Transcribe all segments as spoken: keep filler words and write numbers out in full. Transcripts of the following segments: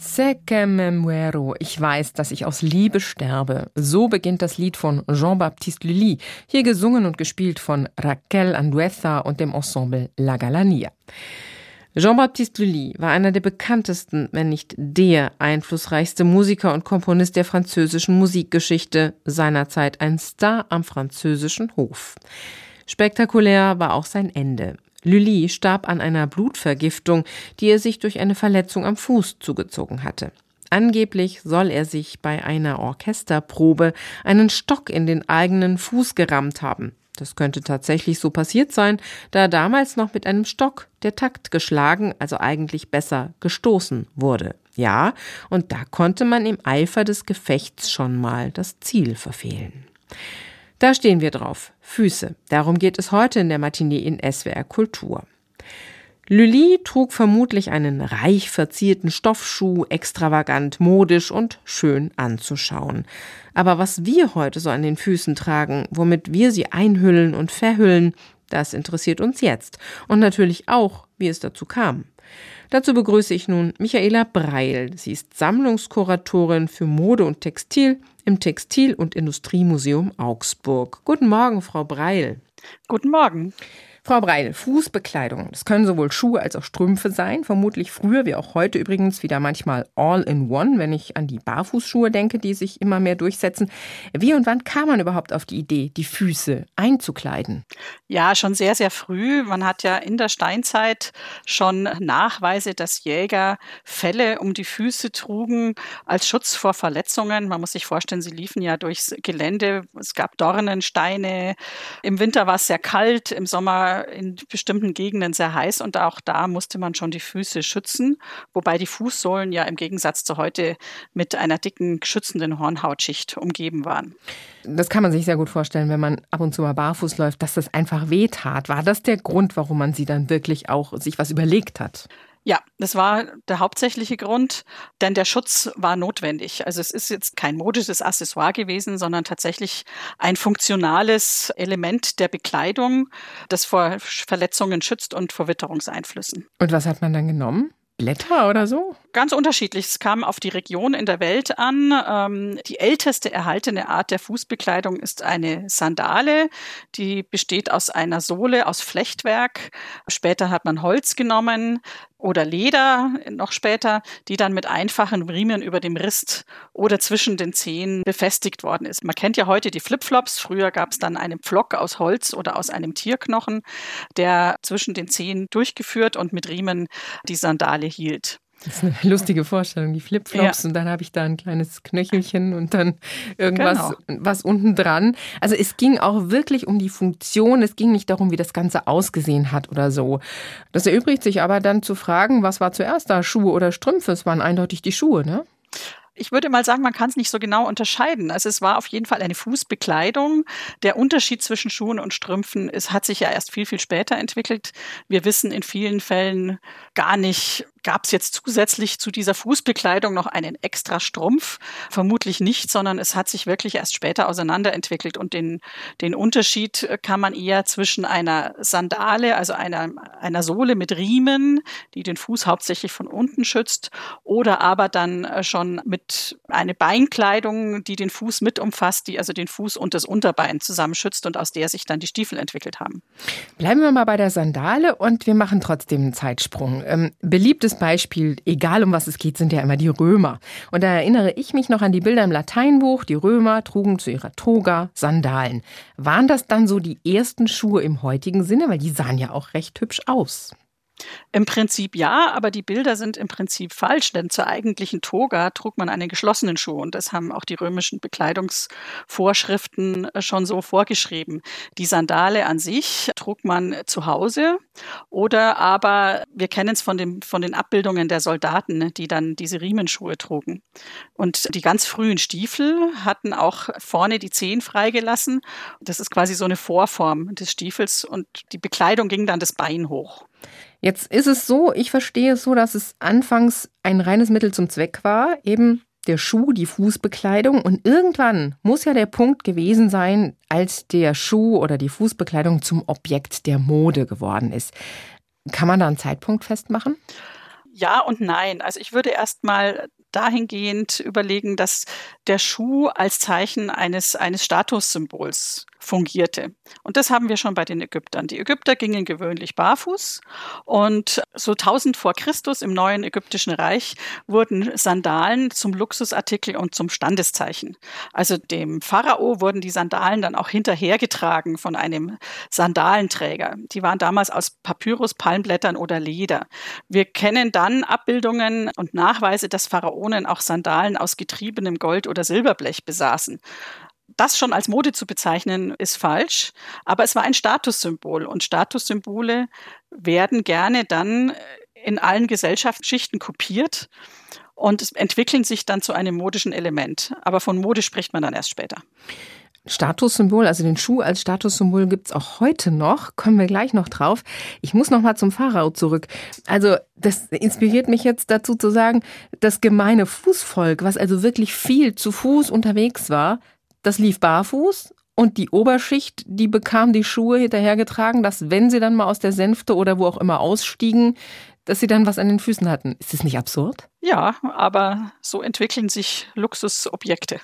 C'est que me muero. Ich weiß, dass ich aus Liebe sterbe. So beginnt das Lied von Jean-Baptiste Lully, hier gesungen und gespielt von Raquel Andueza und dem Ensemble La Galania. Jean-Baptiste Lully war einer der bekanntesten, wenn nicht der einflussreichste Musiker und Komponist der französischen Musikgeschichte, seinerzeit ein Star am französischen Hof. Spektakulär war auch sein Ende. Lully starb an einer Blutvergiftung, die er sich durch eine Verletzung am Fuß zugezogen hatte. Angeblich soll er sich bei einer Orchesterprobe einen Stock in den eigenen Fuß gerammt haben. Das könnte tatsächlich so passiert sein, da damals noch mit einem Stock der Takt geschlagen, also eigentlich besser gestoßen wurde. Ja, und da konnte man im Eifer des Gefechts schon mal das Ziel verfehlen. Da stehen wir drauf. Füße. Darum geht es heute in der Matinee in S W R Kultur. Lully trug vermutlich einen reich verzierten Stoffschuh, extravagant, modisch und schön anzuschauen. Aber was wir heute so an den Füßen tragen, womit wir sie einhüllen und verhüllen, das interessiert uns jetzt. Und natürlich auch, wie es dazu kam. Dazu begrüße ich nun Michaela Breil. Sie ist Sammlungskuratorin für Mode und Textil im Textil- und Industriemuseum Augsburg. Guten Morgen, Frau Breil. Guten Morgen. Frau Breil, Fußbekleidung, das können sowohl Schuhe als auch Strümpfe sein, vermutlich früher wie auch heute übrigens wieder manchmal all in one, wenn ich an die Barfußschuhe denke, die sich immer mehr durchsetzen. Wie und wann kam man überhaupt auf die Idee, die Füße einzukleiden? Ja, schon sehr, sehr früh. Man hat ja in der Steinzeit schon Nachweise, dass Jäger Felle um die Füße trugen als Schutz vor Verletzungen. Man muss sich vorstellen, sie liefen ja durchs Gelände. Es gab Dornen, Steine. Im Winter war es sehr kalt, im Sommer in bestimmten Gegenden sehr heiß und auch da musste man schon die Füße schützen, wobei die Fußsohlen ja im Gegensatz zu heute mit einer dicken, schützenden Hornhautschicht umgeben waren. Das kann man sich sehr gut vorstellen, wenn man ab und zu mal barfuß läuft, dass das einfach wehtat. War das der Grund, warum man sie dann wirklich auch sich was überlegt hat? Ja, das war der hauptsächliche Grund, denn der Schutz war notwendig. Also es ist jetzt kein modisches Accessoire gewesen, sondern tatsächlich ein funktionales Element der Bekleidung, das vor Verletzungen schützt und vor Witterungseinflüssen. Und was hat man dann genommen? Blätter oder so? Ganz unterschiedlich. Es kam auf die Region in der Welt an. Ähm, die älteste erhaltene Art der Fußbekleidung ist eine Sandale. Die besteht aus einer Sohle aus Flechtwerk. Später hat man Holz genommen oder Leder, noch später, die dann mit einfachen Riemen über dem Rist oder zwischen den Zehen befestigt worden ist. Man kennt ja heute die Flipflops. Früher gab es dann einen Pflock aus Holz oder aus einem Tierknochen, der zwischen den Zehen durchgeführt und mit Riemen die Sandale hielt. Das ist eine lustige Vorstellung, die Flipflops, ja. Und dann habe ich da ein kleines Knöchelchen und dann irgendwas genau. was unten dran. Also es ging auch wirklich um die Funktion, es ging nicht darum, wie das Ganze ausgesehen hat oder so. Das erübrigt sich aber dann zu fragen, was war zuerst da, Schuhe oder Strümpfe? Es waren eindeutig die Schuhe, ne? Ich würde mal sagen, man kann es nicht so genau unterscheiden. Also es war auf jeden Fall eine Fußbekleidung. Der Unterschied zwischen Schuhen und Strümpfen ist, hat sich ja erst viel, viel später entwickelt. Wir wissen in vielen Fällen gar nicht, gab es jetzt zusätzlich zu dieser Fußbekleidung noch einen extra Strumpf? Vermutlich nicht, sondern es hat sich wirklich erst später auseinanderentwickelt. Und den, den Unterschied kann man eher zwischen einer Sandale, also einer, einer Sohle mit Riemen, die den Fuß hauptsächlich von unten schützt, oder aber dann schon mit einer Beinkleidung, die den Fuß mit umfasst, die also den Fuß und das Unterbein zusammenschützt und aus der sich dann die Stiefel entwickelt haben. Bleiben wir mal bei der Sandale und wir machen trotzdem einen Zeitsprung. Ähm, beliebtes Beispiel, egal um was es geht, sind ja immer die Römer. Und da erinnere ich mich noch an die Bilder im Lateinbuch. Die Römer trugen zu ihrer Toga Sandalen. Waren das dann so die ersten Schuhe im heutigen Sinne? Weil die sahen ja auch recht hübsch aus. Im Prinzip ja, aber die Bilder sind im Prinzip falsch, denn zur eigentlichen Toga trug man einen geschlossenen Schuh und das haben auch die römischen Bekleidungsvorschriften schon so vorgeschrieben. Die Sandale an sich trug man zu Hause oder aber, wir kennen es von, dem, von den Abbildungen der Soldaten, die dann diese Riemenschuhe trugen. Und die ganz frühen Stiefel hatten auch vorne die Zehen freigelassen. Das ist quasi so eine Vorform des Stiefels und die Bekleidung ging dann das Bein hoch. Jetzt ist es so, ich verstehe es so, dass es anfangs ein reines Mittel zum Zweck war, eben der Schuh, die Fußbekleidung. Und irgendwann muss ja der Punkt gewesen sein, als der Schuh oder die Fußbekleidung zum Objekt der Mode geworden ist. Kann man da einen Zeitpunkt festmachen? Ja und nein. Also ich würde erst mal dahingehend überlegen, dass der Schuh als Zeichen eines, eines Statussymbols fungierte. Und das haben wir schon bei den Ägyptern. Die Ägypter gingen gewöhnlich barfuß und so tausend vor Christus im neuen ägyptischen Reich wurden Sandalen zum Luxusartikel und zum Standeszeichen. Also dem Pharao wurden die Sandalen dann auch hinterhergetragen von einem Sandalenträger. Die waren damals aus Papyrus, Palmblättern oder Leder. Wir kennen dann Abbildungen und Nachweise, dass Pharaonen auch Sandalen aus getriebenem Gold oder Silberblech besaßen. Das schon als Mode zu bezeichnen, ist falsch, aber es war ein Statussymbol und Statussymbole werden gerne dann in allen Gesellschaftsschichten kopiert und entwickeln sich dann zu einem modischen Element. Aber von Mode spricht man dann erst später. Statussymbol, also den Schuh als Statussymbol gibt's auch heute noch, kommen wir gleich noch drauf. Ich muss noch mal zum Pharao zurück. Also das inspiriert mich jetzt dazu zu sagen, das gemeine Fußvolk, was also wirklich viel zu Fuß unterwegs war, das lief barfuß und die Oberschicht, die bekam die Schuhe hinterhergetragen, dass wenn sie dann mal aus der Sänfte oder wo auch immer ausstiegen, dass sie dann was an den Füßen hatten. Ist das nicht absurd? Ja, aber so entwickeln sich Luxusobjekte.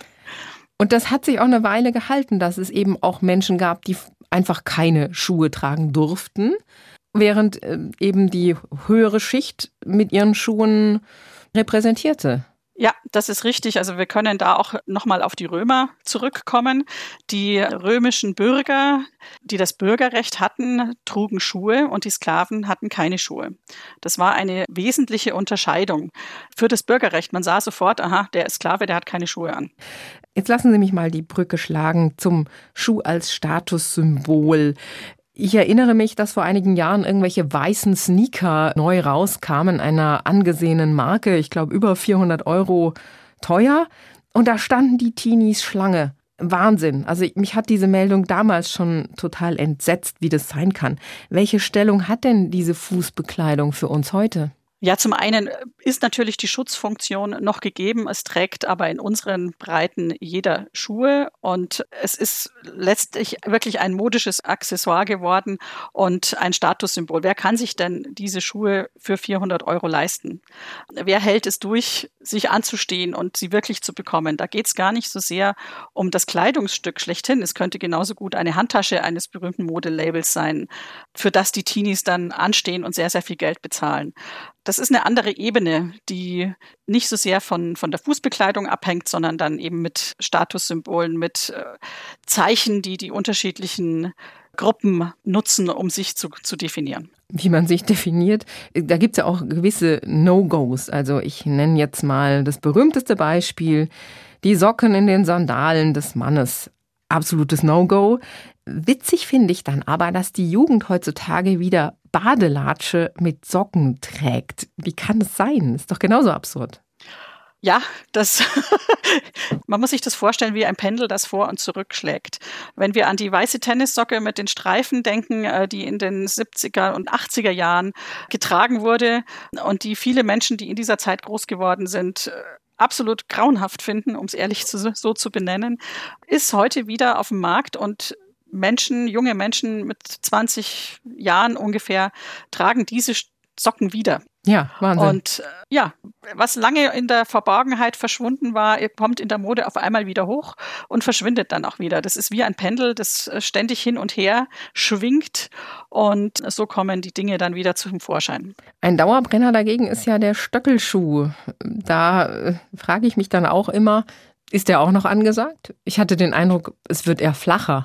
Und das hat sich auch eine Weile gehalten, dass es eben auch Menschen gab, die einfach keine Schuhe tragen durften, während eben die höhere Schicht mit ihren Schuhen repräsentierte. Ja, das ist richtig. Also wir können da auch nochmal auf die Römer zurückkommen. Die römischen Bürger, die das Bürgerrecht hatten, trugen Schuhe und die Sklaven hatten keine Schuhe. Das war eine wesentliche Unterscheidung für das Bürgerrecht. Man sah sofort, aha, der Sklave, der hat keine Schuhe an. Jetzt lassen Sie mich mal die Brücke schlagen zum Schuh als Statussymbol. Ich erinnere mich, dass vor einigen Jahren irgendwelche weißen Sneaker neu rauskamen, einer angesehenen Marke, ich glaube über vierhundert Euro teuer. Und da standen die Teenies Schlange. Wahnsinn. Also mich hat diese Meldung damals schon total entsetzt, wie das sein kann. Welche Stellung hat denn diese Fußbekleidung für uns heute? Ja, zum einen ist natürlich die Schutzfunktion noch gegeben. Es trägt aber in unseren Breiten jeder Schuhe und es ist letztlich wirklich ein modisches Accessoire geworden und ein Statussymbol. Wer kann sich denn diese Schuhe für vierhundert Euro leisten? Wer hält es durch, sich anzustehen und sie wirklich zu bekommen? Da geht es gar nicht so sehr um das Kleidungsstück schlechthin. Es könnte genauso gut eine Handtasche eines berühmten Modelabels sein, für das die Teenies dann anstehen und sehr, sehr viel Geld bezahlen. Das ist eine andere Ebene, die nicht so sehr von, von der Fußbekleidung abhängt, sondern dann eben mit Statussymbolen, mit äh, Zeichen, die die unterschiedlichen Gruppen nutzen, um sich zu, zu definieren. Wie man sich definiert, da gibt es ja auch gewisse No-Gos. Also ich nenne jetzt mal das berühmteste Beispiel, die Socken in den Sandalen des Mannes. Absolutes No-Go. Witzig finde ich dann aber, dass die Jugend heutzutage wieder Badelatsche mit Socken trägt. Wie kann das sein? Ist doch genauso absurd. Ja, das man muss sich das vorstellen wie ein Pendel, das vor und zurück schlägt. Wenn wir an die weiße Tennissocke mit den Streifen denken, die in den siebziger und achtziger Jahren getragen wurde und die viele Menschen, die in dieser Zeit groß geworden sind, absolut grauenhaft finden, um es ehrlich zu, so zu benennen, ist heute wieder auf dem Markt und Menschen, junge Menschen mit zwanzig Jahren ungefähr, tragen diese Socken wieder. Ja, Wahnsinn. Und äh, ja, was lange in der Verborgenheit verschwunden war, kommt in der Mode auf einmal wieder hoch und verschwindet dann auch wieder. Das ist wie ein Pendel, das ständig hin und her schwingt und so kommen die Dinge dann wieder zum Vorschein. Ein Dauerbrenner dagegen ist ja der Stöckelschuh. Da äh, frage ich mich dann auch immer, ist der auch noch angesagt? Ich hatte den Eindruck, es wird eher flacher.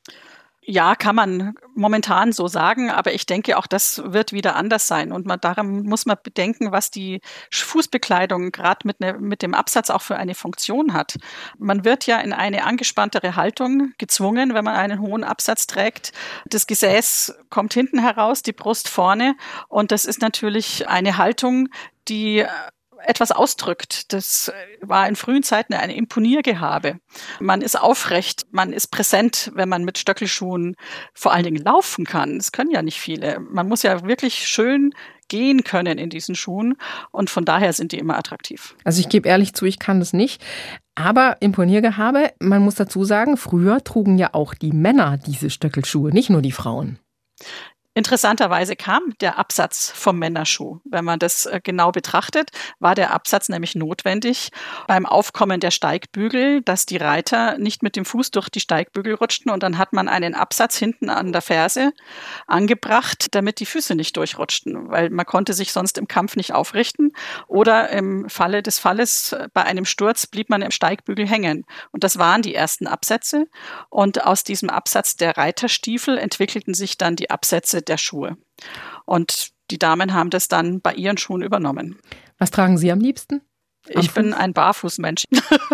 Ja, kann man momentan so sagen, aber ich denke, auch das wird wieder anders sein. Und man, daran muss man bedenken, was die Fußbekleidung gerade mit, ne, mit dem Absatz auch für eine Funktion hat. Man wird ja in eine angespanntere Haltung gezwungen, wenn man einen hohen Absatz trägt. Das Gesäß kommt hinten heraus, die Brust vorne. Und das ist natürlich eine Haltung, die etwas ausdrückt. Das war in frühen Zeiten eine Imponiergehabe. Man ist aufrecht, man ist präsent, wenn man mit Stöckelschuhen vor allen Dingen laufen kann. Das können ja nicht viele. Man muss ja wirklich schön gehen können in diesen Schuhen und von daher sind die immer attraktiv. Also ich gebe ehrlich zu, ich kann das nicht. Aber Imponiergehabe, man muss dazu sagen, früher trugen ja auch die Männer diese Stöckelschuhe, nicht nur die Frauen. Interessanterweise kam der Absatz vom Männerschuh. Wenn man das genau betrachtet, war der Absatz nämlich notwendig beim Aufkommen der Steigbügel, dass die Reiter nicht mit dem Fuß durch die Steigbügel rutschten, und dann hat man einen Absatz hinten an der Ferse angebracht, damit die Füße nicht durchrutschten, weil man konnte sich sonst im Kampf nicht aufrichten, oder im Falle des Falles bei einem Sturz blieb man im Steigbügel hängen. Und das waren die ersten Absätze, und aus diesem Absatz der Reiterstiefel entwickelten sich dann die Absätze der Schuhe. Und die Damen haben das dann bei ihren Schuhen übernommen. Was tragen Sie am liebsten? Am ich Fuß? bin ein Barfußmensch.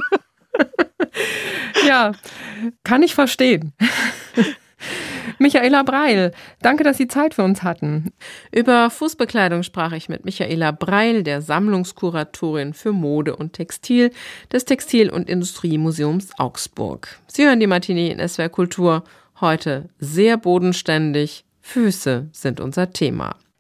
Ja, kann ich verstehen. Michaela Breil, danke, dass Sie Zeit für uns hatten. Über Fußbekleidung sprach ich mit Michaela Breil, der Sammlungskuratorin für Mode und Textil des Textil- und Industriemuseums Augsburg. Sie hören die Matinee in S W R Kultur, heute sehr bodenständig. Füße sind unser Thema.